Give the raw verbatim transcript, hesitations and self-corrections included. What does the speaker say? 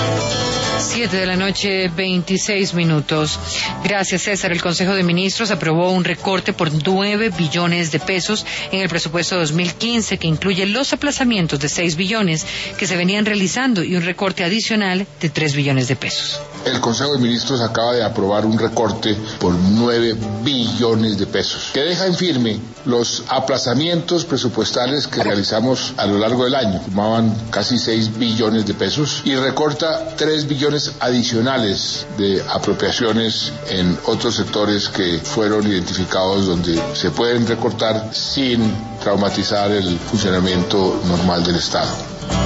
Siete de la noche, veintiséis minutos. Gracias, César. El Consejo de Ministros aprobó un recorte por nueve billones de pesos en el presupuesto dos mil quince, que incluye los aplazamientos de seis billones que se venían realizando y un recorte adicional de tres billones de pesos. El Consejo de Ministros acaba de aprobar un recorte por nueve billones de pesos, que deja en firme los aplazamientos presupuestales que realizamos a lo largo del año. Sumaban casi seis billones de pesos y recorta tres billones adicionales de apropiaciones en otros sectores que fueron identificados donde se pueden recortar sin traumatizar el funcionamiento normal del Estado.